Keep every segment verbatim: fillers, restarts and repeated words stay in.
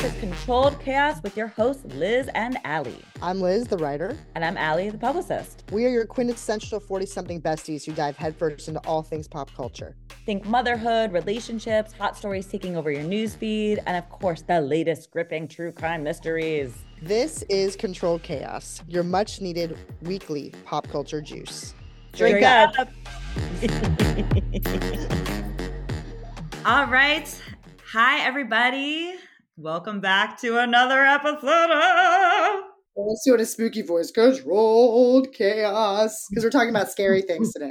is Controlled Chaos with your hosts, Liz and Allie. I'm Liz, the writer. And I'm Allie, the publicist. We are your quintessential forty-something besties who dive headfirst into all things pop culture. Think motherhood, relationships, hot stories taking over your newsfeed, and of course, the latest gripping true crime mysteries. This is Controlled Chaos, your much-needed weekly pop culture juice. Drink, Drink up! up. All right. Hi, everybody. Welcome back to another episode of... Let's do it in a spooky voice. Controlled Chaos. Because we're talking about scary things today.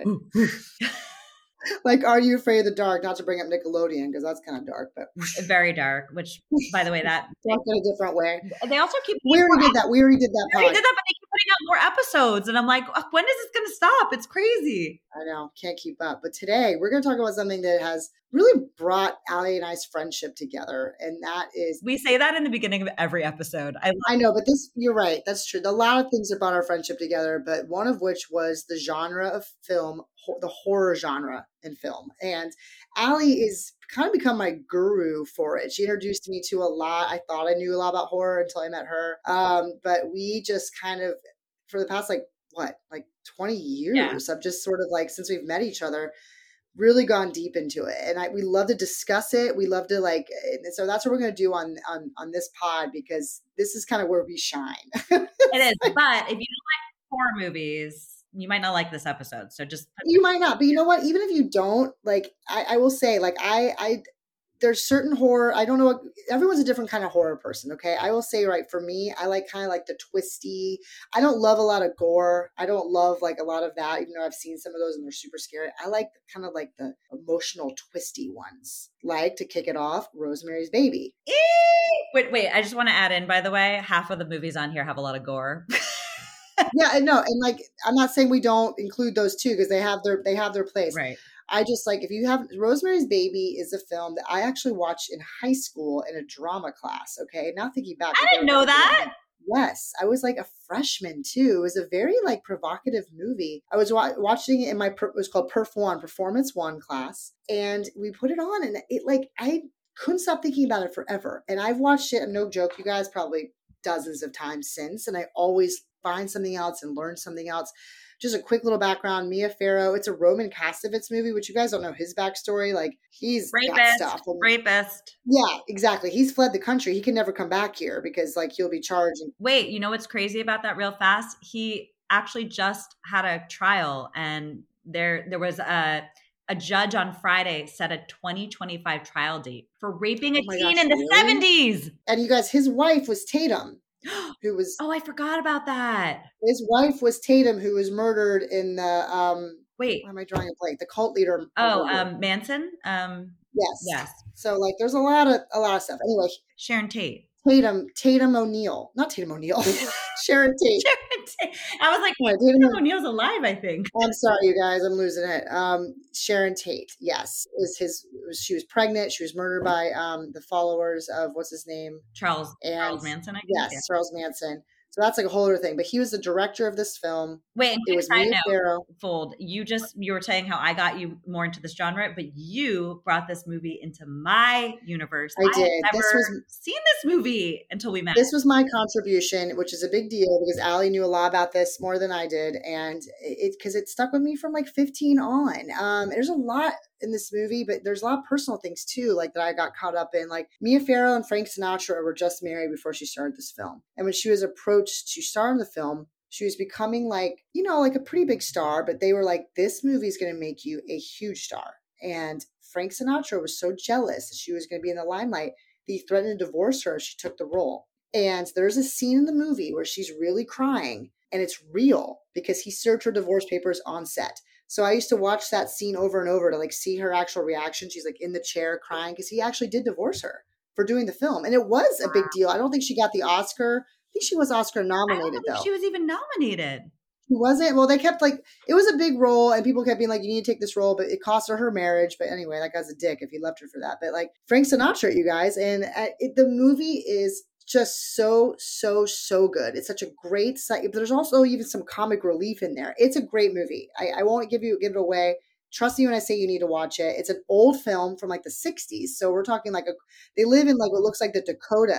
Like, Are You Afraid of the Dark? Not to bring up Nickelodeon, because that's kind of dark. But very dark, which, by the way, that... Dark in a different way. They also keep... We already did that. We already did that. We already did that, but they keep putting out more episodes. And I'm like, when is this going to stop? It's crazy. I know. Can't keep up. But today, we're going to talk about something that has really brought Allie and I's friendship together. And that is... We say that in the beginning of every episode. I, I know, but this, you're right. That's true. A lot of things that brought our friendship together, but one of which was the genre of film, the horror genre in film. And Allie is kind of become my guru for it. She introduced me to a lot. I thought I knew a lot about horror until I met her. Um, but we just kind of, for the past, like, what, like twenty years, yeah. I've just sort of like, since we've met each other, really gone deep into it. And I, we love to discuss it. We love to like, and so that's what we're going to do on, on, on this pod, because this is kind of where we shine. It is. But if you don't like horror movies, you might not like this episode. So just, you might not, but you know what, even if you don't, like, I, I will say, like, I, I, there's certain horror. I don't know what, everyone's a different kind of horror person. Okay. I will say, right, for me, I like kind of like the twisty. I don't love a lot of gore. I don't love like a lot of that, even though I've seen some of those and they're super scary. I like kind of like the emotional twisty ones. Like, to kick it off, Rosemary's Baby. Eee! Wait, wait. I just want to add in, by the way, half of the movies on here have a lot of gore. Yeah, I know. And like, I'm not saying we don't include those too, because they have their, they have their place. Right. I just like, if you have, Rosemary's Baby is a film that I actually watched in high school in a drama class. Okay. Now thinking back. I didn't know that. Yes. I was like a freshman too. It was a very like provocative movie. I was wa- watching it in my, per- it was called Perf One, Performance One class. And we put it on and it like, I couldn't stop thinking about it forever. And I've watched it, no joke, you guys, probably dozens of times since. And I always find something else and learn something else. Just a quick little background. Mia Farrow. It's a Roman Kastovitz movie, which you guys don't know his backstory. Like, he's rapist, got stuff. And, rapist. Yeah, exactly. He's fled the country. He can never come back here because, like, he'll be charged. And- Wait, you know what's crazy about that real fast? He actually just had a trial, and there there was a a judge on Friday set a twenty twenty-five trial date for raping a oh teen gosh, in the really? seventies. And you guys, his wife was Tatum. Who was oh I forgot about that. His wife was Tatum, who was murdered in the um wait why am I drawing a blank? The cult leader. Oh um Manson. Um yes. Yes. So like there's a lot of a lot of stuff. Anyway. Sharon Tate. Tatum, Tatum O'Neal. Not Tatum O'Neal. Sharon Tate. Sharon Tate. I was like, oh, Tatum, Tatum O'Neal's alive, I think. I'm sorry, you guys. I'm losing it. Um, Sharon Tate, yes. Is his was, she was pregnant. She was murdered by um the followers of what's his name? Charles and, Charles Manson, I guess. Yes, yeah. Charles Manson. So that's like a whole other thing. But he was the director of this film. Wait, and it was Mia Farrow. Fold. You just you were saying how I got you more into this genre, but you brought this movie into my universe. I did. I had never this was, seen this movie until we met. This was my contribution, which is a big deal because Allie knew a lot about this more than I did, and it because it stuck with me from like fifteen on. Um, there's a lot in this movie, but there's a lot of personal things too, like that I got caught up in. Like Mia Farrow and Frank Sinatra were just married before she started this film, and when she was approached to star in the film, she was becoming like, you know, like a pretty big star, but they were like, this movie is going to make you a huge star. And Frank Sinatra was so jealous that she was going to be in the limelight that he threatened to divorce her if she took the role. And there's a scene in the movie where she's really crying, and it's real because he served her divorce papers on set. So I used to watch that scene over and over to like see her actual reaction. She's like in the chair crying because he actually did divorce her for doing the film. And it was a big deal. I don't think she got the Oscar. I think she was Oscar nominated, I don't think though. She was even nominated. She wasn't? Well, they kept like, it was a big role and people kept being like, you need to take this role, but it cost her her marriage. But anyway, that guy's a dick if he left her for that. But like Frank Sinatra, you guys. And uh, it, the movie is just so, so, so good. It's such a great site. But there's also even some comic relief in there. It's a great movie. I, I won't give you give it away. Trust me when I say you need to watch it. It's an old film from like the sixties. So we're talking like a, they live in like what looks like the Dakota.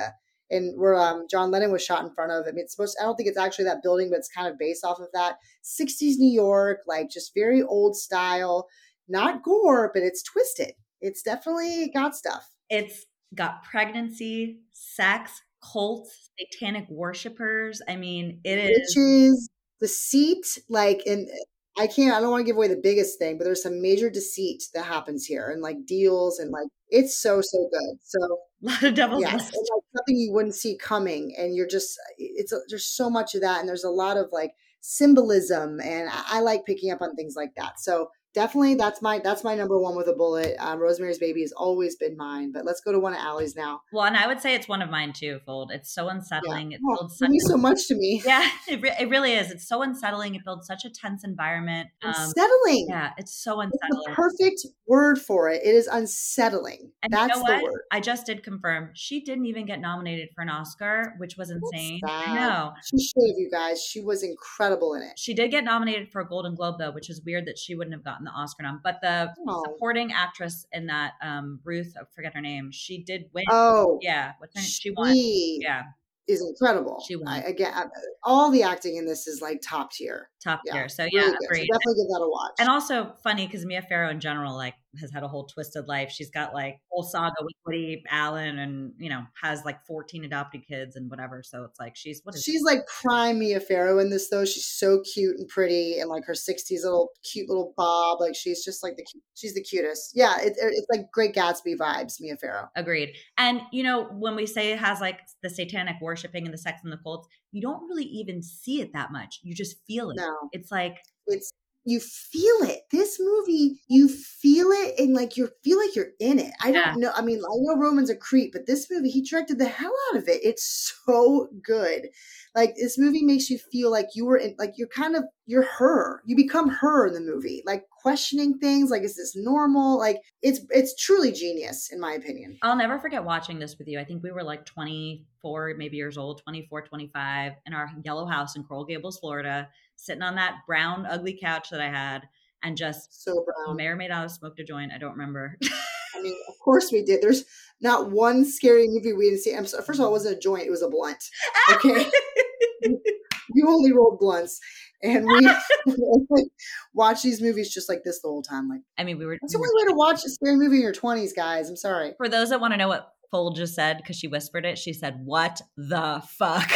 and where um, John Lennon was shot in front of. I mean, it's supposed. I don't think it's actually that building, but it's kind of based off of that sixties New York, like just very old style. Not gore, but it's twisted. It's definitely got stuff. It's got pregnancy, sex, cults, satanic worshipers. I mean, it is witches, deceit, like, and I can't, I don't want to give away the biggest thing, but there's some major deceit that happens here and like deals and like, it's so, so good. So a lot of devil's yes, list. it's like something you wouldn't see coming. And you're just, it's, a, there's so much of that. And there's a lot of like symbolism. And I, I like picking up on things like that. So definitely that's my, that's my number one with a bullet. Um, Rosemary's Baby has always been mine, but let's go to one of Allie's now. Well, and I would say it's one of mine too, Fold. It's so unsettling. Yeah. It Oh, builds it such means so much to me. Yeah, it, re- it really is. It's so unsettling. It builds such a tense environment. Um, Unsettling. yeah, it's so It's unsettling. the perfect word for it. It is unsettling. And That's you know the what? word. I just did confirm she didn't even get nominated for an Oscar, which was insane. That's I sad. know. She should have, you guys. She was incredible in it. She did get nominated for a Golden Globe though, which is weird that she wouldn't have gotten the Oscar nom. But the Oh. supporting actress in that, um, Ruth, I forget her name, she did win. Oh, Yeah, what's her name? She won. she Yeah, is incredible. She won. I, again, I, all the acting in this is like top tier. top Yeah, tier. So really yeah, good. So agreed. definitely give that a watch. And also funny because Mia Farrow in general, like, has had a whole twisted life. She's got like whole saga with Woody Allen, and you know has like fourteen adopted kids and whatever. So it's like she's what is She's like prime Mia Farrow in this though. She's so cute and pretty, and like her sixties little cute little bob. Like she's just like the cu- she's the cutest. Yeah, it, it's like Great Gatsby vibes. Mia Farrow. Agreed. And you know when we say it has like the satanic worshiping and the sex and the cults, you don't really even see it that much. You just feel it. No, It's like it's you feel it. This movie, you feel it, and like you feel like you're in it. I don't Yeah. know. I mean, I know Roman's a creep, but this movie, he directed the hell out of it. It's so good. Like this movie makes you feel like you were in, like you're kind of you're her. You become her in the movie, like questioning things. Like, is this normal? Like it's it's truly genius, in my opinion. I'll never forget watching this with you. I think we were like twenty-four, maybe years old, twenty-four, twenty-five, in our yellow house in Coral Gables, Florida, sitting on that brown, ugly couch that I had, and just So brown. may or may not have smoked a joint. I don't remember. I mean, of course we did. There's not one scary movie we didn't see. I'm sorry, first of all, it wasn't a joint; it was a blunt. Okay, we only rolled blunts, and we watch these movies just like this the whole time. Like, I mean, we were. that's we the were only way to watch a scary movie in your twenties, guys. I'm sorry. For those that want to know what Fold just said, because she whispered it, she said, "What the fuck?"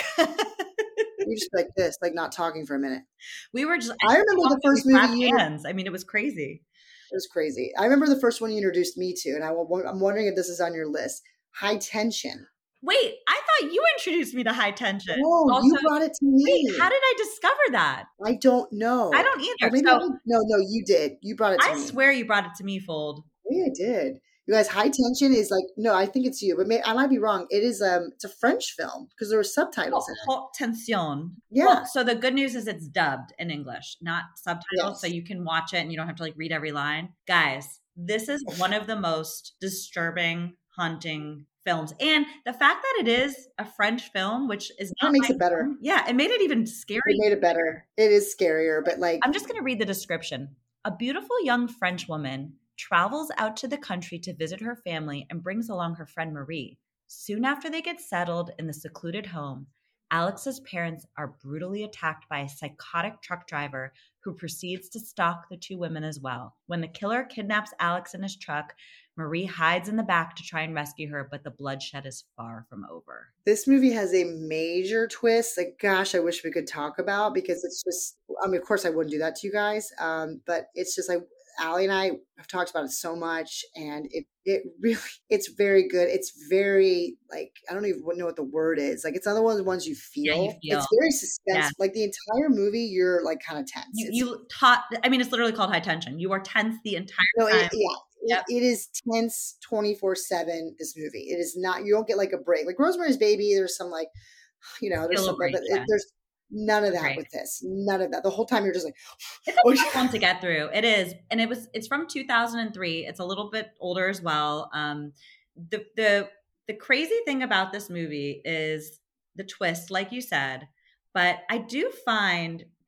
You just like this, like not talking for a minute. We were just. I remember the first we clapped movie you- hands. I mean, it was crazy. It was crazy. I remember the first one you introduced me to, and I, I'm wondering if this is on your list. High Tension. Wait, I thought you introduced me to High Tension. No, Also, you brought it to me. wait, how did I discover that? I don't know. I don't Or either. maybe So I- no, no, you did. You brought it to I me. swear you brought it to me, Fold. Yeah, I did. You guys, High Tension is like no, I think it's you, but may, I might be wrong. It is um, it's a French film because there were subtitles in it. Haute tension. Yeah. Well, so the good news is it's dubbed in English, not subtitles, Yes. so you can watch it and you don't have to like read every line. Guys, this is one of the most disturbing, haunting films, and the fact that it is a French film, which is That not makes my it better. film, yeah, it made it even scary. It made it better. It is scarier, but like I'm just going to read the description. A beautiful young French woman travels out to the country to visit her family and brings along her friend Marie. Soon after they get settled in the secluded home, Alex's parents are brutally attacked by a psychotic truck driver who proceeds to stalk the two women as well. When the killer kidnaps Alex in his truck, Marie hides in the back to try and rescue her, but the bloodshed is far from over. this movie has a major twist. Like, gosh, I wish we could talk about because it's just. I mean, of course, I wouldn't do that to you guys, um, but it's just like Allie and I have talked about it so much, and it it really it's very good. It's very like I don't even know what the word is. Like it's another one of the ones you feel. Yeah, you feel. It's very suspense. Yeah. Like the entire movie, you're like kind of tense. You, It's- you taught, I mean, it's literally called High Tension. You are tense the entire no, time. it, yeah. Yep. It is tense twenty-four seven, this movie. It is not, you don't get like a break. Like Rosemary's Baby, there's some like, you know, there's Feel a some, break, but yeah. it, there's none of that Right. with this. None of that. The whole time you're just like, It's a tough one to get through. It is, and it was. It's from two thousand three. It's a little bit older as well. Um, the the the crazy thing about this movie is the twist, like you said. But I do find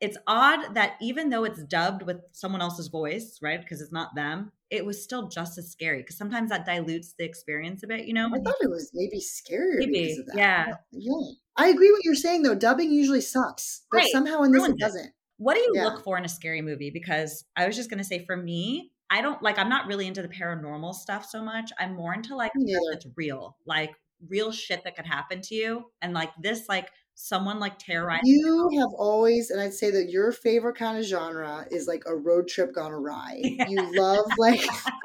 it's odd that even though it's dubbed with someone else's voice, right? Because it's not them, it was still just as scary. Because sometimes that dilutes the experience a bit, you know? I thought it was maybe scarier Maybe, because of that. yeah. Yeah. I agree what you're saying though. Dubbing usually sucks. But Right. somehow in this it Ruins it. doesn't. What do you Yeah. look for in a scary movie? Because I was just going to say, for me, I don't like, I'm not really into the paranormal stuff so much. I'm more into like Me stuff neither. that's real, like real shit that could happen to you. And like this, like someone like terrorizing. You have always, and I'd say that your favorite kind of genre is like a road trip gone awry. You love like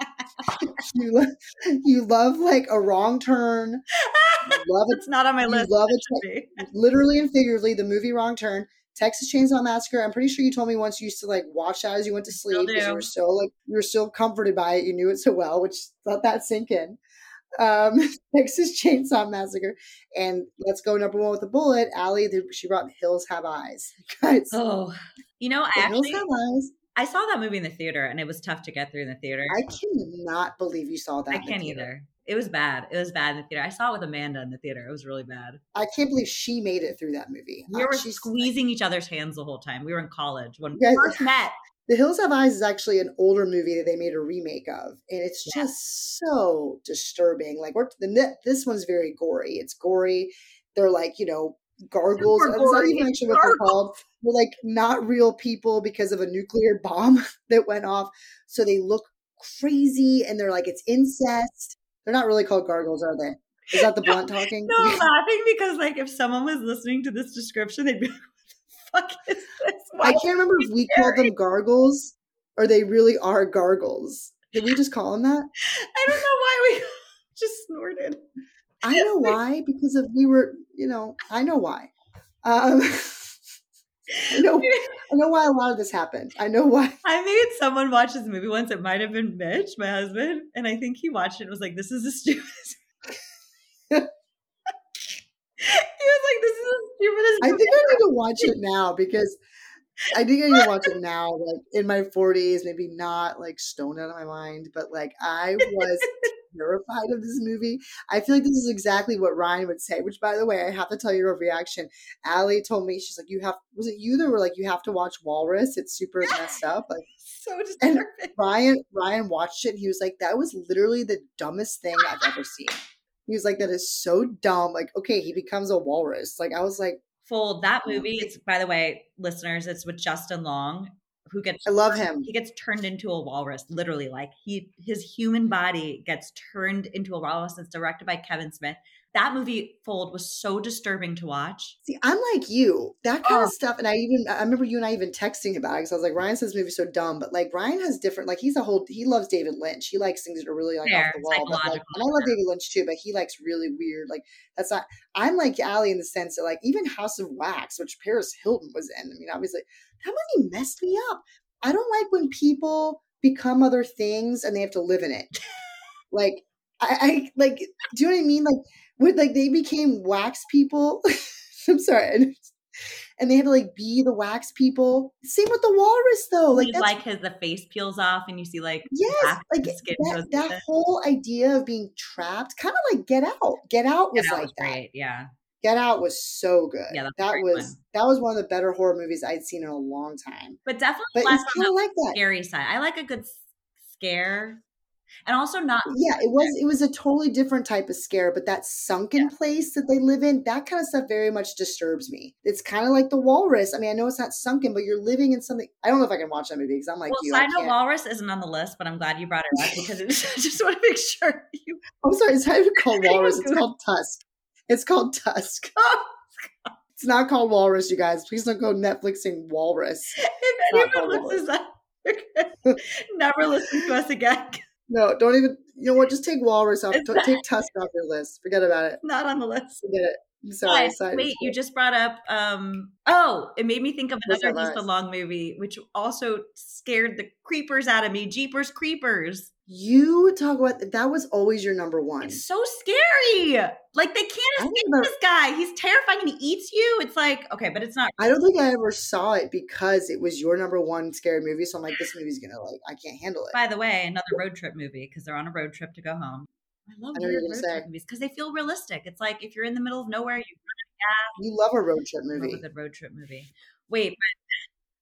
you love you love like a wrong turn. You love it. It's not on my You list. love It it. should be. Literally and figuratively, the movie Wrong Turn, Texas Chainsaw Massacre. I'm pretty sure you told me once you used to like watch that as you went to Still sleep because you do. were so like you were so comforted by it. You knew it so well, which let that sink in. Um, Texas Chainsaw Massacre, and let's go number one with a bullet. Allie, the, she brought Hills Have Eyes. Guys, Oh, you know, I The Hills actually Have Eyes. I saw that movie in the theater, and it was tough to get through in the theater. I cannot believe you saw that. I in the can't theater. either. It was bad. It was bad in the theater. I saw it with Amanda in the theater. It was really bad. I can't believe she made it through that movie. We Uh, were she's- squeezing each other's hands the whole time. We were in college when we Guys- first met. The Hills Have Eyes is actually an older movie that they made a remake of, and it's Yeah. just so disturbing. Like, we're, the net, this one's very gory. It's gory. They're like, you know, gargles. Super That's not gory. even actually what they're called. They're like not real people because of a nuclear bomb that went off. So they look crazy, and they're like, it's incest. They're not really called gargles, are they? Is that the No, blunt talking? No, I'm laughing because like if someone was listening to this description, they'd be like, what the fuck is this? Why I can't remember if we called them gargles or they really are gargles. Did we just call them that? I don't know why we just snorted. I know why, because of we were, you know, I know why. Um, I know, I know why a lot of this happened. I know why. I made someone watch this movie once. It might have been Mitch, my husband, and I think he watched it and was like, "This is the stupidest." He was like, "This is the stupidest." I movie think I ever." need to watch it now because I think I need to watch it now, like in my forties, maybe not like stoned out of my mind, but like I was terrified of this movie. I feel like this is exactly what Ryan would say, which by the way, I have to tell you her reaction. Allie told me, she's like, you have, was it you that were like, you have to watch Walrus? It's super messed up. Like, So and disturbing. Ryan, Ryan watched it and he was like, that was literally the dumbest thing I've ever seen. He was like, that is so dumb. Like, okay, he becomes a walrus. Like, I was like, Fold that movie. It's, by the way, listeners, it's with Justin Long, who gets I love him. he gets turned into a walrus, literally. Like he his human body gets turned into a walrus. It's directed by Kevin Smith. That movie, Fold, was so disturbing to watch. See, I'm like you, that kind Oh. of stuff. And I even, I remember you and I even texting about it because I was like, Ryan says this movie's so dumb, but like Ryan has different, like he's a whole, he loves David Lynch. He likes things that are really like Fair, off the wall. But like, psychological. and I love David Lynch too, but he likes really weird. Like that's not, I'm like Allie in the sense that like even House of Wax, which Paris Hilton was in. I mean, obviously that movie messed me up. I don't like when people become other things and they have to live in it. Like, I, I like, do you know what I mean? Like, with like they became wax people. I'm sorry, and they had to like be the wax people. Same with the walrus, though. Like Like, that's like his the face peels off and you see like yes, black like skin that, goes that with it. whole idea of being trapped, kind of like Get Out. Get Out was Get Out like was that. great. Yeah. Get Out was so good. Yeah, that's a that great was one. that was one of the better horror movies I'd seen in a long time. But definitely But less it's on kind the of like that. scary side. I like a good s- scare. And also not Yeah, it was it was a totally different type of scare, but that sunken place that they live in, that kind of stuff very much disturbs me. It's kind of like the walrus. I mean, I know it's not sunken, but you're living in something. I don't know if I can watch that movie because I'm like well, you. I side note, can't. Walrus isn't on the list, but I'm glad you brought it up because it, I just want to make sure you. I'm sorry, it's not even called Anyone walrus. It's Google- called Tusk. It's called Tusk. Oh, It's not called Walrus, you guys. Please don't go Netflixing Walrus. if not anyone called looks this up, you're gonna never listen to us again. No, don't even. You know what? Just take Walrus off. It's Don't take Tusk off your list. Forget about it. Not on the list. Forget it. I'm sorry. But sorry. wait, you just brought up. Um, oh, it made me think of What's another that Lisa last? Long movie, which also scared the creepers out of me. Jeepers Creepers. You talk about that was always your number one. It's so scary. Like they can't I escape never- this guy. He's terrifying and he eats you. It's like okay, but it's not. I don't think I ever saw it because it was your number one scary movie. So I'm like, this movie's gonna like, I can't handle it. By the way, another road trip movie because they're on a road trip to go home. I love I know weird you're road gonna trip say. movies because they feel realistic. It's like if you're in the middle of nowhere, you You love a road trip love a movie. good road trip movie. Wait,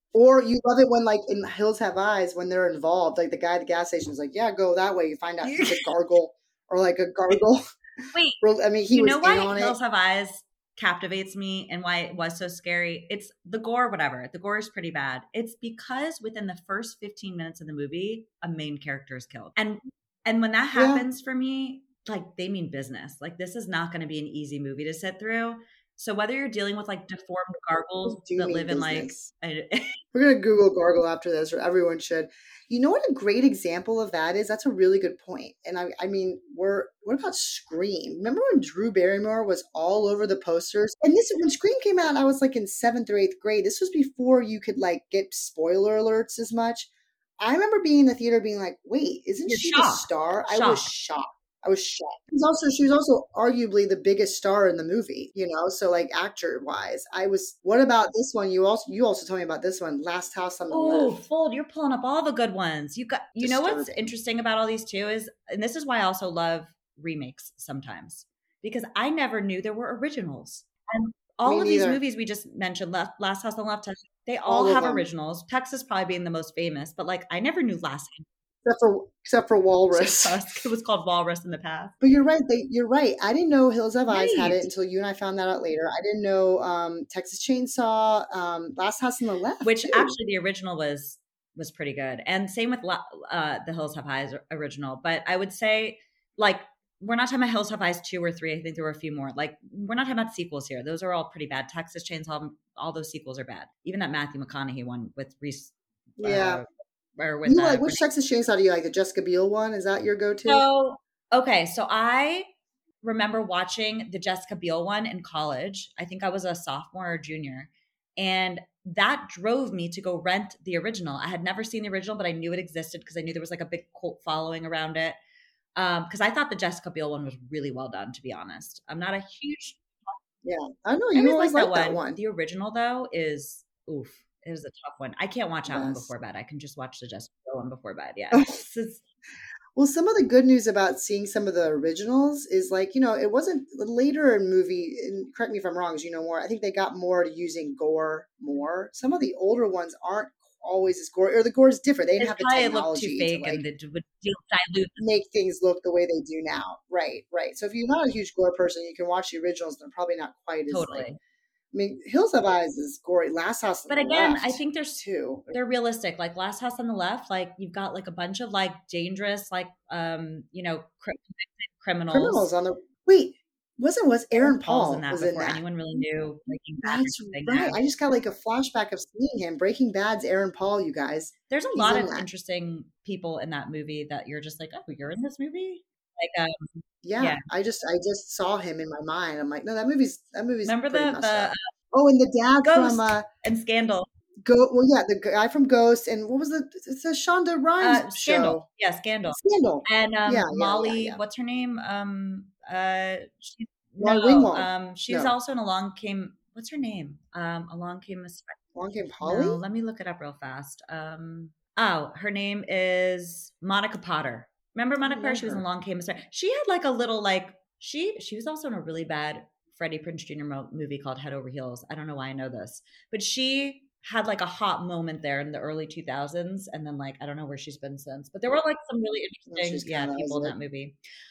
Or you love it when, like, in Hills Have Eyes, when they're involved, like the guy at the gas station is like, yeah, go that way. You find out he's a gargle or like a gargle. Wait, I mean, he you was know in why on it. Hills Have Eyes captivates me and why it was so scary? It's the gore, whatever. The gore is pretty bad. It's because within the first fifteen minutes of the movie, a main character is killed. And and when that Yeah. happens for me, like they mean business. Like this is not going to be an easy movie to sit through. So whether you're dealing with like deformed gargles Do that mean live in like business. a, We're going to Google gargle after this, or everyone should. You know what a great example of that is? That's a really good point. And I, I mean, we're what about Scream? Remember when Drew Barrymore was all over the posters? And this when Scream came out, I was like in seventh or eighth grade. This was before you could like get spoiler alerts as much. I remember being in the theater being like, wait, isn't You're she shocked. the star? I was Shocked. shocked. I was shocked. She was also she was also arguably the biggest star in the movie, you know. So like actor wise, I was. What about this one? You also you also told me about this one, Last House on the Oh, Left. Fold, you're pulling up all the good ones. You got, you know what's Disturbing. interesting about all these too is, and this is why I also love remakes sometimes because I never knew there were originals. And all Me of these neither. movies we just mentioned, Last, Last House on the Left, they All all of have them. originals. Texas probably being the most famous, but like I never knew Last House. Except for except for Walrus. It was called Walrus in the past. But you're right. They, you're right. I didn't know Hills Have Eyes had Right. it until you and I found that out later. I didn't know um, Texas Chainsaw, um, Last House on the Left, Which too. actually the original was was pretty good, and same with uh, the Hills Have Eyes original. But I would say like we're not talking about Hills Have Eyes two or three. I think there were a few more. Like we're not talking about sequels here. Those are all pretty bad. Texas Chainsaw, all those sequels are bad. Even that Matthew McConaughey one with Reese. Yeah. Uh, or with you uh, like which Texas Chainsaw do you like? The Jessica Biel one? Is that your go-to? So okay, so I remember watching the Jessica Biel one in college. I think I was a sophomore or junior, and that drove me to go rent the original. I had never seen the original, but I knew it existed because I knew there was like a big cult following around it. Um, because I thought the Jessica Biel one was really well done, to be honest. I'm not a huge Yeah, I know I you always always like liked that that one. one. The original though is oof. It is a tough one. I can't watch that one Yes. before bed. I can just watch the Jessica Biel one before bed. Yeah. It's- it's- Well, some of the good news about seeing some of the originals is like, you know, it wasn't later in movie, and correct me if I'm wrong, as you know more, I think they got more to using gore more. Some of the older ones aren't always as gore, or the gore is different. They didn't It's have the probably looked too technology to fake like and it would dilute. make things look the way they do now. Right, right. So if you're not a huge gore person, you can watch the originals. They're probably not quite as Totally. like, I mean, Hills Have Eyes is gory. Last House on But the again, Left, I think there's too. they're realistic. Like Last House on the Left, like you've got like a bunch of like dangerous, like um, you know, cr- criminals. Criminals on the wait. Wasn't was Aaron Paul's Paul in that was before in that? anyone really knew Breaking Bad. That's right. I just got like a flashback of seeing him. Breaking Bad's Aaron Paul, you guys. There's a He's lot in of that. interesting people in that movie that you're just like, oh, you're in this movie? Like, um, Yeah, yeah. I just I just saw him in my mind. I'm like, no, that movie's that movie's Remember pretty the messed the up. Oh, and the dad Ghost from uh, and Scandal. Go. Well, yeah, the guy from Ghost, and what was the? It's a Shonda Rhimes Uh, Scandal. show. Yeah, Scandal. Scandal. And um, Yeah, yeah, Molly, yeah, yeah. what's her name? Um, uh, she, Molly no, Ringwald. um, she's No. also in Along Came. What's her name? Um, Along Came a Spider. Along Came Polly. No, let me look it up real fast. Um, oh, her name is Monica Potter. Remember Monica Potter? She was in Along Came a Spider. She had like a little like she she was also in a really bad Freddie Prinze Junior mo- movie called Head Over Heels. I don't know why I know this, but she had like a hot moment there in the early two thousands, and then like I don't know where she's been since. But there were like some really interesting, yeah, people in that movie.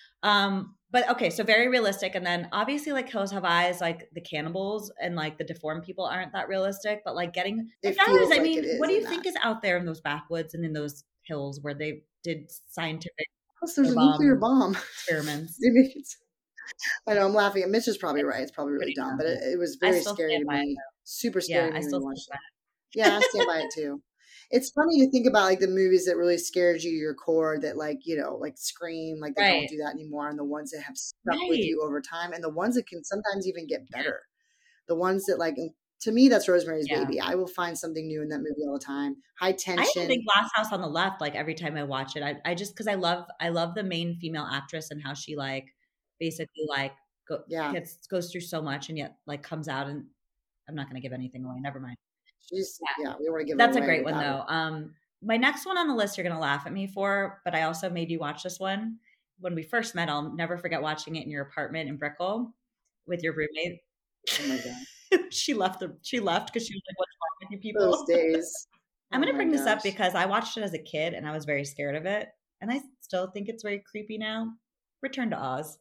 Um, but okay, so very realistic, and then obviously like Hills Have Eyes, like the cannibals and like the deformed people aren't that realistic, but like getting It that feels is, I like mean, it is what do you in think that. is out there in those backwoods and in those hills where they did scientific Plus, there's a bomb nuclear bomb. experiments? I know I'm laughing. Mitch is probably right. It's probably really Pretty dumb, dumb. but it, it was I very still scary to stand by it, me. though. Super Yeah, scary to I me when still you watch stand it. Yeah, I stand by it too. It's funny to think about like the movies that really scared you to your core that like, you know, like Scream, like they don't Right. do that anymore, and the ones that have stuck Right. with you over time, and the ones that can sometimes even get better. The ones that like, to me, that's Rosemary's Yeah. Baby. I will find something new in that movie all the time. High I tension. even think Last House on the Left, like every time I watch it, I, I just because I love I love the main female actress and how she like basically like go, Yeah. gets goes through so much and yet like comes out and I'm not going to give anything away. Never mind. She's yeah, we want to give her That's a away great one without though. Um, my next one on the list you're going to laugh at me for, but I also made you watch this one when we first met. I'll never forget watching it in your apartment in Brickell with your roommate. it. Oh my God. she left the she left because she was like, "What's wrong with you people?" Those days. I'm Oh going to my bring this up gosh. because I watched it as a kid and I was very scared of it, and I still think it's very creepy now. Return to Oz.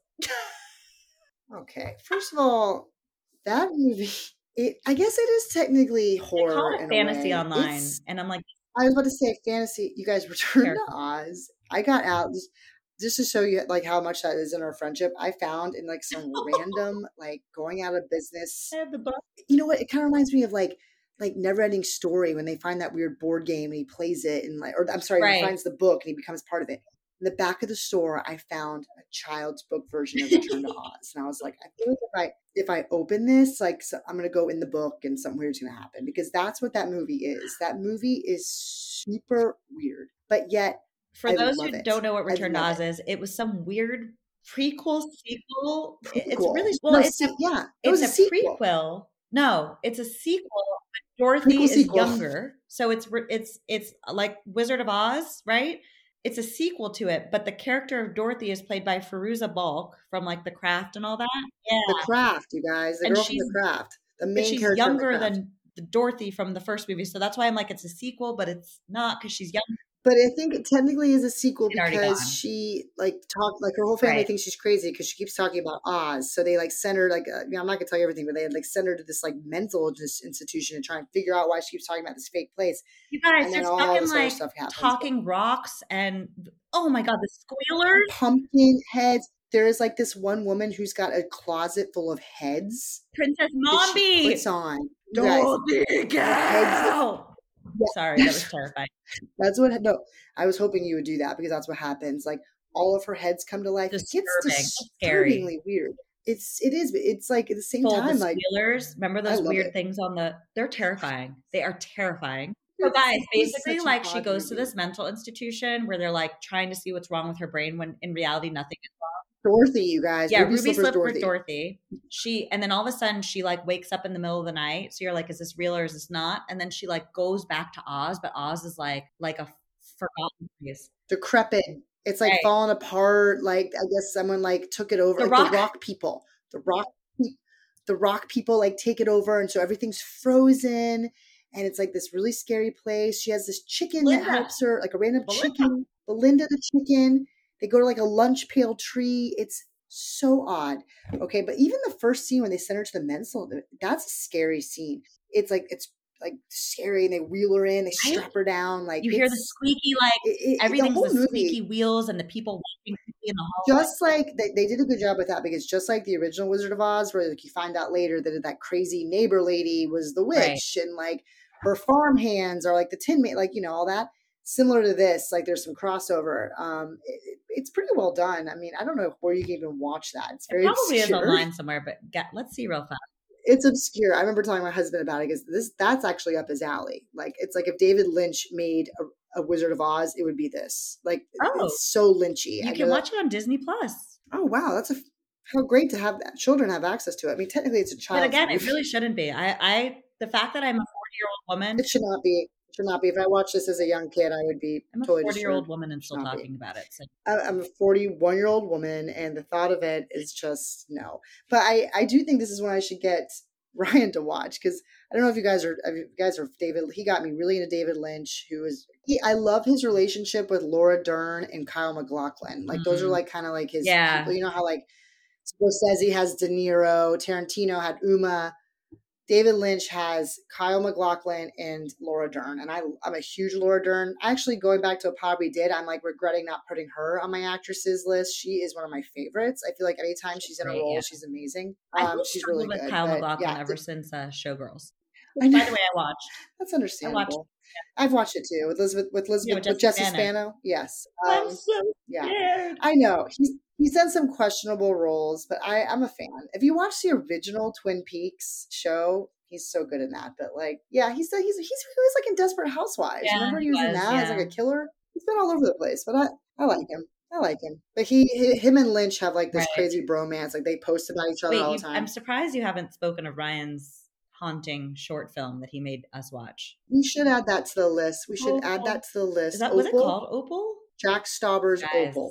Okay. First of all, that movie, it I guess it is technically They horror call it in a fantasy way. online, It's and I'm like, I was about to say fantasy. You guys Return to terrified. Oz. I got out just, just to show you like how much that is in our friendship. I found in like some random like going out of business. I have the book. You know what? It kind of reminds me of like like Never Ending Story when they find that weird board game and he plays it and like or I'm sorry, he Right. finds the book and he becomes part of it. In the back of the store, I found a child's book version of Return to Oz, and I was like, I feel like if I if I open this, like so I'm gonna go in the book and something weird's gonna happen because that's what that movie is. That movie is super weird, but yet For I those love who it. don't know what I Return to love Oz it. is, it was some weird prequel sequel. It's Prequel. really well. No, It's a see, yeah, it it's was a a sequel. prequel. No, it's a sequel. But Dorothy Prequel is sequel. younger, so it's re- it's it's like Wizard of Oz, right? It's a sequel to it, but the character of Dorothy is played by Firuza Balk from like The Craft and all that. The Yeah, Craft, you guys, the and girl from she's The Craft, the but main she's character in The younger Craft. than the Dorothy from the first movie, so that's why I'm like it's a sequel, but it's not because she's young. But I think it technically is a sequel She'd already because gone. she like talk like her whole family Right. thinks she's crazy because she keeps talking about Oz. So they like send her like uh, you know, I'm not gonna tell you everything, but they had like send her to this like mental just institution and try and figure out why she keeps talking about this fake place. You guys, And then there's all fucking this other like stuff happens. talking rocks and oh my god, the squealers. Pumpkin heads. There is like this one woman who's got a closet full of heads Princess that she Mombi. puts on. You guys, Dorothy heads that- Gal. Yeah. Sorry, that was terrifying. That's what no. I was hoping you would do that because that's what happens. Like all of her heads come to life. It Disturbing. gets Scary. disturbingly weird. It's it is. but It's like at the same Full time, the like squealers. Remember I those love weird it. things on the they're terrifying. They are terrifying. So It's- guys, it's basically such a like she odd goes to movie. this mental institution where they're like trying to see what's wrong with her brain when in reality nothing is wrong. Dorothy, you guys. Yeah, Ruby, Ruby Slipper's Slipper Dorothy. Dorothy. She and then all of a sudden she like wakes up in the middle of the night. So you're like, is this real or is this not? And then she like goes back to Oz, but Oz is like like a forgotten place. Decrepit. It's like Right. falling apart. Like I guess someone like took it over. The like rock- the rock people. The rock pe- the rock people like take it over and so everything's frozen and it's like this really scary place. She has this chicken Belinda. that helps her, like a random Belinda. chicken. Belinda the chicken. They go to like a lunch pail tree. It's so odd. Okay, but even the first scene when they send her to the mental, that's a scary scene. It's like it's like scary and they wheel her in, they strap her down. Like You hear the it's- squeaky like it- it- everything's the whole the movie, squeaky wheels and the people walking quickly in the hallway. just like they, they did a good job with that because just like the original Wizard of Oz, where like you find out later that that crazy neighbor lady was the witch and like her farm hands are like the tin man, like you know all that. Similar to this, like there's some crossover. Um, it, it's pretty well done. I mean, I don't know where you can even watch that. It's It very probably obscure. is online somewhere, but get, let's see real fast. It's obscure. I remember telling my husband about it because this that's actually up his alley. Like it's like if David Lynch made a, a Wizard of Oz, it would be this. Like Oh. it's so Lynchy. You I can know that- watch it on Disney Plus. Oh wow, that's a how great to have that. Children have access to it. I mean, technically, it's a child. But again, it really shouldn't be. I, I, the fact that I'm a forty-year-old woman, It should not be. It should not be. If I watched this as a young kid, I would be I'm a totally forty-year-old disturbed. woman and still Should not be. talking about it. So I- I'm a forty-one-year-old woman, and the thought of it is just no. But I, I do think this is when I should get Ryan to watch because I don't know if you guys are, if you guys are David. He got me really into David Lynch, who is. He, I love his relationship with Laura Dern and Kyle MacLachlan. Like those are Mhm. like kind of like his Yeah. people. You know how like Scorsese has De Niro, Tarantino had Uma. David Lynch has Kyle MacLachlan and Laura Dern. And I, I'm a huge Laura Dern. Actually, going back to a pod we did, I'm like regretting not putting her on my actresses list. She is one of my favorites. I feel like anytime she's in a Great, role, yeah. she's amazing. I've Um, been she's really with good. Kyle but, MacLachlan yeah, ever th- since uh, Showgirls. I By know. the way, I watched. That's understandable. yeah. I've watched it too with Elizabeth with Elizabeth Yeah, with, with Jesse Jesse Spano. Spano. Yes. I'm Um, so yeah. scared. I know he's he's done some questionable roles, but I I'm a fan. If you watch the original Twin Peaks show, he's so good in that. But like, yeah, he's he's he's he was like in Desperate Housewives. Yeah, Remember he he was, in was, that as like yeah. a killer. He's been all over the place, but I I like him. I like him. But he, he him and Lynch have like this Right. crazy bromance. Like they post about each other Wait, all you, the time. I'm surprised you haven't spoken of Ryan's haunting short film that he made us watch. We should add that to the list. We should add Opal. that to the list. Is that was it Opal? called Opal? Jack Stauber's Guys, Opal.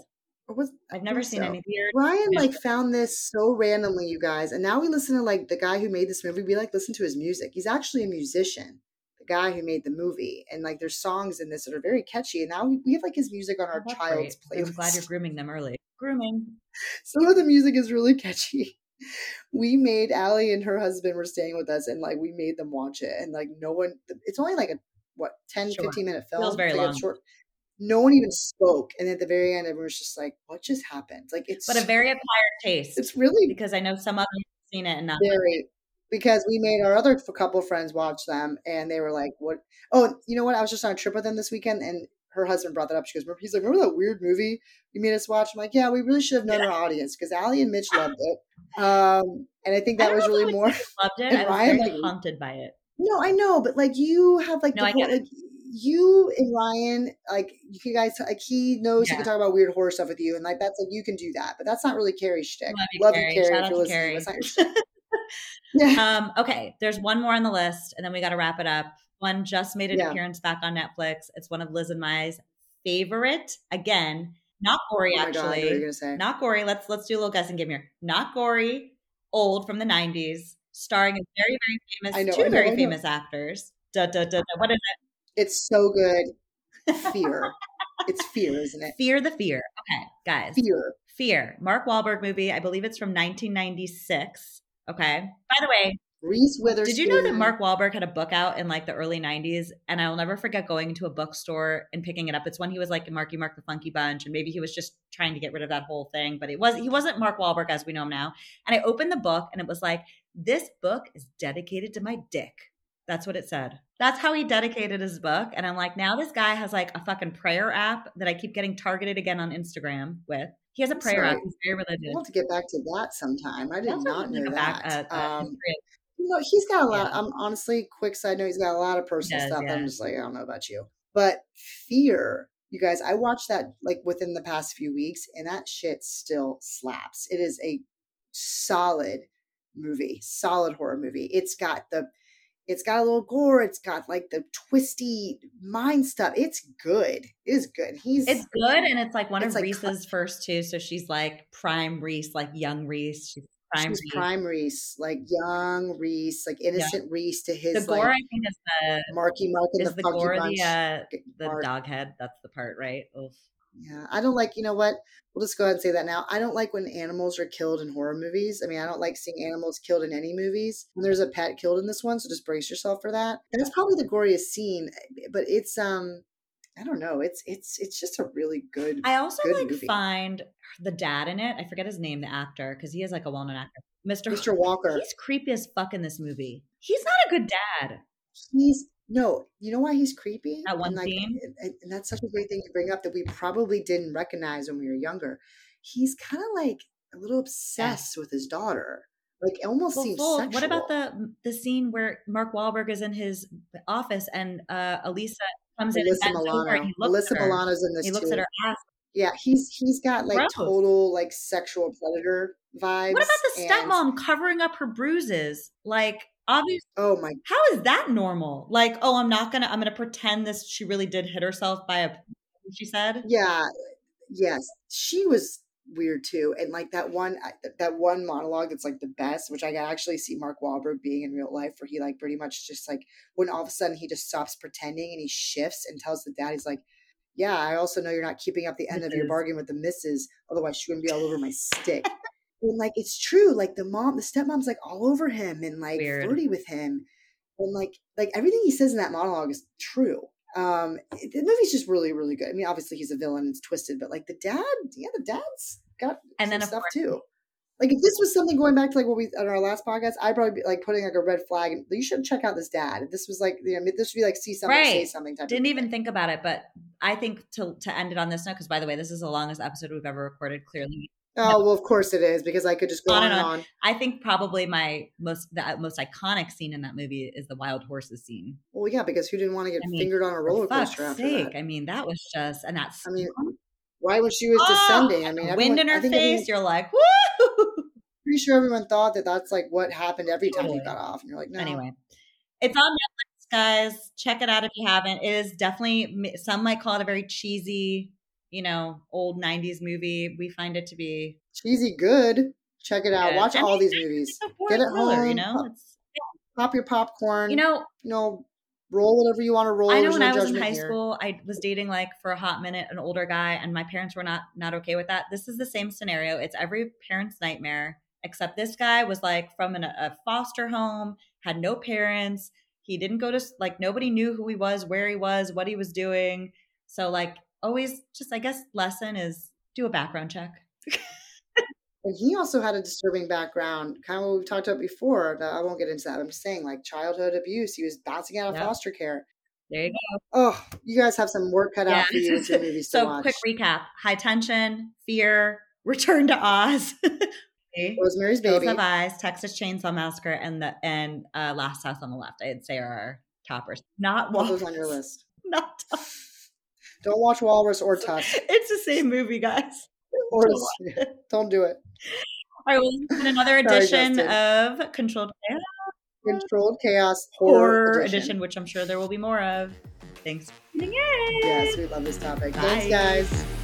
Or was I've I never think seen so. any theater. Ryan like found this so randomly, you guys, and now we listen to like the guy who made this movie. We like listen to his music. He's actually a musician, the guy who made the movie, and like there's songs in this that are very catchy. And now we, we have like his music on our Oh, that's child's great. I'm playlist. glad you're grooming them early. Grooming. Some of the music is really catchy. We made Allie and her husband were staying with us, and like we made them watch it, and like no one. It's only like a what ten, Sure. fifteen minute film. Feels very it's like long. a short. No one even spoke, and at the very end, everyone was just like, "What just happened?" Like it's, but a very acquired taste. It's really because I know some others have seen it and not very because we made our other couple friends watch them, and they were like, "What?" Oh, you know what? I was just on a trip with them this weekend, and her husband brought that up. She goes, "He's like, remember that weird movie you made us watch?" I'm like, "Yeah, we really should have known Yeah. our audience because Allie and Mitch loved it, um, and I think that I don't was know if really I would more." say I loved it. and I was Ryan, very like, haunted by it. No, I know, but like you have like No, the I whole get it. like you and Ryan, like you guys, like he knows he Yeah. can talk about weird horror stuff with you, and like that's like you can do that, but that's not really Carrie's shtick. Love you, Love Carrie. you, Carrie, Shout if out you're to listening. Carrie. That's not your shtick. Yeah. Um, okay, there's one more on the list, and then we got to wrap it up. One just made an Yeah. appearance back on Netflix. It's one of Liz and Mai's favorite. Again, not gory, Oh my God, I know what you're actually. gonna say. Not gory. Let's let's do a little guessing game here. Not gory. Old from the nineties, starring a very very famous, I know, two I know, very I know. famous actors. Da, da, da, da. What is It's so good. Fear. It's Fear, isn't it? it? Fear the Fear. Okay, guys. Fear. Fear. Mark Wahlberg movie. I believe it's from nineteen ninety-six. Okay. By the way, Reese Witherspoon. did you know that Mark Wahlberg had a book out in like the early nineties? And I will never forget going into a bookstore and picking it up. It's when he was like Marky Mark the Funky Bunch, and maybe he was just trying to get rid of that whole thing. But it was he wasn't Mark Wahlberg as we know him now. And I opened the book, and it was like, "This book is dedicated to my dick." That's what it said. That's how he dedicated his book. And I'm like, now this guy has like a fucking prayer app that I keep getting targeted again on Instagram with. He has a prayer Sorry. app. He's very religious. We'll have to get back to that sometime. I did Also, not he's know like a back- that. uh, uh, um, history you know, he's got a lot. Yeah. I'm honestly, quick side note, he's got a lot of personal does, stuff. that I'm yeah. just like, I don't know about you, but Fear, you guys, I watched that like within the past few weeks, and that shit still slaps. It is a solid movie, solid horror movie. It's got the, it's got a little gore. It's got like the twisty mind stuff. It's good. It is good. He's It's good, and it's like one It's of like- Reese's first two. So she's like prime Reese, like young Reese. She's prime she's Reese. prime Reese, like young Reese, like innocent Reese to his The gore, like I think, is the Marky Mark and is the, the Funky gore Bunch. the uh, the Mark. dog head. That's the part, right? Oof. Yeah, I don't like, you know what? We'll just go ahead and say that now. I don't like when animals are killed in horror movies. I mean, I don't like seeing animals killed in any movies. And there's a pet killed in this one, so just brace yourself for that. And that's probably the goriest scene, but it's um I don't know. It's it's it's just a really good I also good like movie. find the dad in it. I forget his name, the actor, because he is like a well-known actor. Mister Mister Walker. He's creepy as fuck in this movie. He's not a good dad. He's no, you know why he's creepy? That one and like, scene? and, and that's such a great thing to bring up that we probably didn't recognize when we were younger. He's kind of like a little obsessed with his daughter. Like it almost Well, seems full- sexual. what about the the scene where Mark Wahlberg is in his office and uh, Elisa comes in and Alyssa bends over Milano? and he looks Alyssa at her. Milano's in this He looks too. at her ass. Yeah, he's he's got like Gross. total like sexual predator vibes. What about the and- stepmom covering up her bruises? Like, obviously, Oh my! how is that normal? Like, oh, I'm not gonna, I'm gonna pretend this. She really did hit herself by a. She said, Yeah, yes, she was weird too, and like that one that one monologue that's like the best, which I can actually see Mark Wahlberg being in real life, where he like pretty much just like when all of a sudden he just stops pretending and he shifts and tells the dad, he's like, "Yeah, I also know you're not keeping up the end of your Missus bargain with the missus, otherwise she wouldn't be all over my stick." And like it's true, like the mom, the stepmom's like all over him and like Weird. flirty with him, and like like everything he says in that monologue is true. Um, it- the movie's just really really good. I mean, obviously he's a villain, it's twisted, but like the dad, yeah, the dad's got And some then, of stuff course- too. Like if this was something going back to like what we on our last podcast, I'd probably be like putting like a red flag. And you should check out this dad. If this was like, you know, this would be like see something, say Right. something type. didn't of even thing. think about it, but I think to to end it on this note, because by the way, this is the longest episode we've ever recorded. Clearly, Oh well, of course it is because I could just go On on and and on. on. I think probably my most the most iconic scene in that movie is the wild horses scene. Well, yeah, because who didn't want to get I mean, fingered on a For roller fuck's coaster after sake! that? I mean, that was just and that's I mean, right when she was descending, I mean, Oh, wind in everyone- I her think face. everyone- You're like, woo! pretty sure everyone thought that that's like what happened every time you Totally. got off, and you're like, no. Anyway, it's on Netflix, guys. Check it out if you haven't. It is definitely some might call it a very cheesy you know, old nineties movie, we find it to be cheesy good. Check it out. good. Watch And all it's these movies. a fourth Get it thriller, home. you know? Pop, It's pop your popcorn. you know, you know, roll whatever you want to roll. I know There's when no I was in judgment high here. school, I was dating like for a hot minute an older guy, and my parents were not not okay with that. This is the same scenario. It's every parent's nightmare, except this guy was like from an, a foster home, had no parents. He didn't go to like nobody knew who he was, where he was, what he was doing. So like always, just I guess lesson is do a background check. And he also had a disturbing background, kind of what we've talked about before. I won't get into that. I'm just saying, like childhood abuse. He was bouncing out of Yep. foster care. There you go. Oh, you guys have some work cut Yeah. out for you with your movies to So watch. quick recap: High Tension, Fear, Return to Oz, Rosemary's Hills Baby, Have Eyes, Texas Chainsaw Massacre, and the and uh, Last House on the Left. I'd say are our toppers. Not Put Walrus. those on your list. Not Tusk. Don't watch Walrus or Tusk. It's the same movie, guys. Or, Don't watch it. don't do it. All right, well, this has been another Sorry, edition Justin. of Controlled Chaos Controlled Chaos Horror, Horror edition. edition, which I'm sure there will be more of. Thanks for tuning in. Yes, we love this topic. Bye. Thanks, guys.